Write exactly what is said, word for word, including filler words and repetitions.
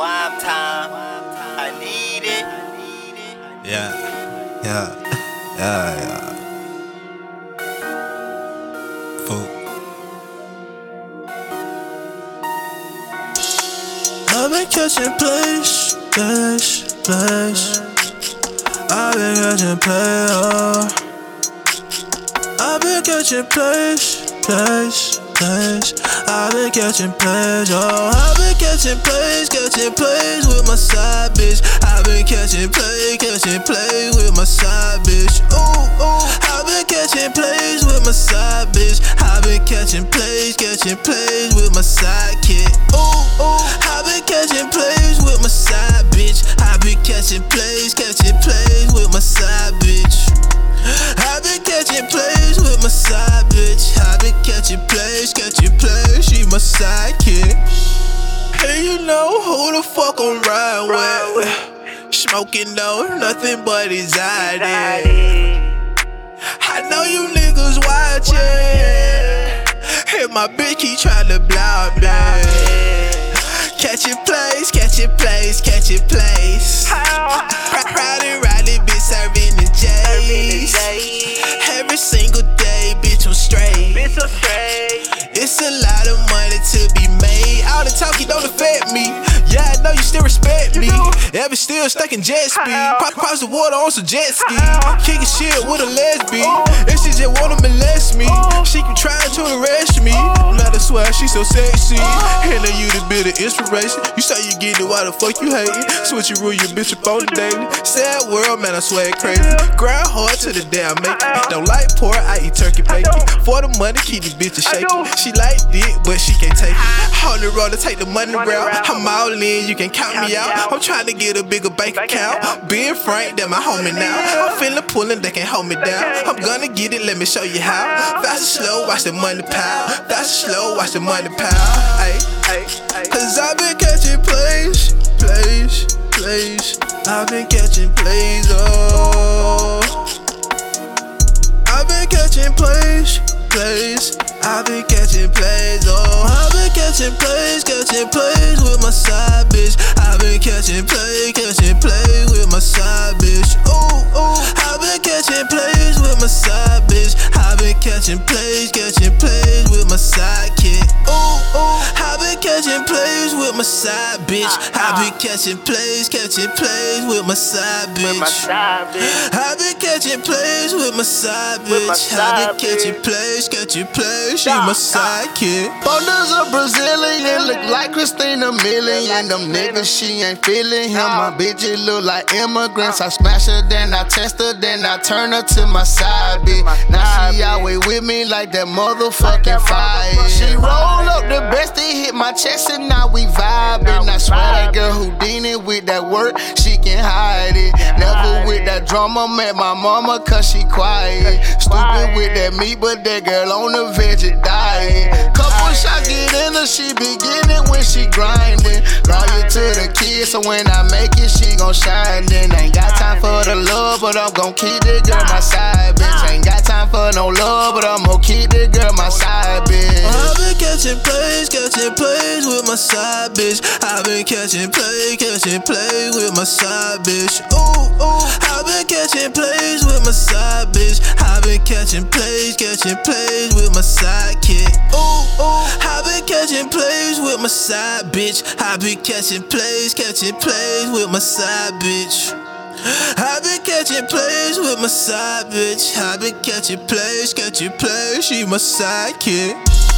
Wime time, I need it. Yeah, yeah, yeah, yeah. Fool. I've been catching plays, plays, plays. I've been catching plays. I've been catching plays, plays, plays. I've been catching plays, oh. I've been catching plays, catching plays with my side bitch. I've been catching plays, catching plays with my side bitch. Ooh, ooh. I've been catching plays with my side bitch. I've been catching plays, catching plays with my sidekick. Ooh, ooh. I've been catching plays with my side bitch. I've been catching plays, catching plays with my side bitch. I've been catching plays with my side bitch. I've been catching plays, catching plays. She my sidekick. Hey, you know who the fuck I'm riding with? Smoking no, nothing but anxiety. I know you niggas watching. And my bitch keep trying to block me. Catching plays, catching plays, catching plays. Riding, riding, bitch, serving the J's. Every single day, bitch, I'm straight. It's a lot of money to be made. All the talking don't affect me. Yeah, I know you still respect me. Ever still stuck in jet speed. Pop across the water on some jet ski. Kicking shit with a lesbian. And she just wanna molest me. She keep trying to arrest me. Matter swear she so sexy. And then you the bit of inspiration. You say you get it, why the fuck you hating? Switch your rule, your bitch up on the daily. Sad world, man, I swear it crazy. Grind hard to the day I make it. Don't like pork, I eat turkey bacon. For the money, keep the bitches shaking. She like dick, but she can't take it. On the road to take the money route. I'm all in, you can count me out. I'm trying to get a bigger bank account. Being frank, they're my homie now. I'm feeling pulling, they can't hold me down. I'm gonna get it, let me show you how. Fast and slow, watch the money pile. Fast and slow, watch the money pile. Ay, ay, ay. Cause I've been catching plays, plays, plays. I've been catching plays, oh. I've been catching plays, plays. I've been catching plays, oh. I've been catching plays, catching plays with my side bitch. I've been catching plays, catching plays with my side bitch. Ooh, ooh. I've been catching plays with my side bitch. I've been catching plays, catching plays with my sidekick. Ooh, ooh. I've been catching plays with my side bitch. I've been catching plays, catching plays with my side bitch. I've been catching plays with my side bitch. I've been catching plays, catching plays. She my sidekick. Boulders a Brazilian, look like Christina Milian. Them niggas, she ain't feeling him. My bitches look like immigrants. I smash her, then I test her, then I turn her to my side bitch. Now she always with me like that motherfucking fire. She roll up the best, they hit my chest, and now we vibing. I swear that girl Houdini with that work, she can hide it. Never with that drama, met my mama cause she quiet. Stupid with that meat, but that girl on the veg diet. Couple shots get in her, she beginning when she grinding. Loyal to the kids, so when I make it, she gon' shine. Then ain't got time for the love, but I'm gon' keep the girl my side bitch. Ain't got time for no love, but I'm gon' keep the girl my side bitch. I've been catching plays, catching plays with my side bitch. I've been catching plays, catching plays with my side bitch. Ooh, ooh. I've been catching plays with my side bitch. I've been catching plays, catching plays with my sidekick. Ooh, ooh. I've been catching plays with my side bitch. I've been catching plays, catching plays with my side bitch. I've been catching plays with my side bitch. I've been catching plays, catching plays. She my sidekick.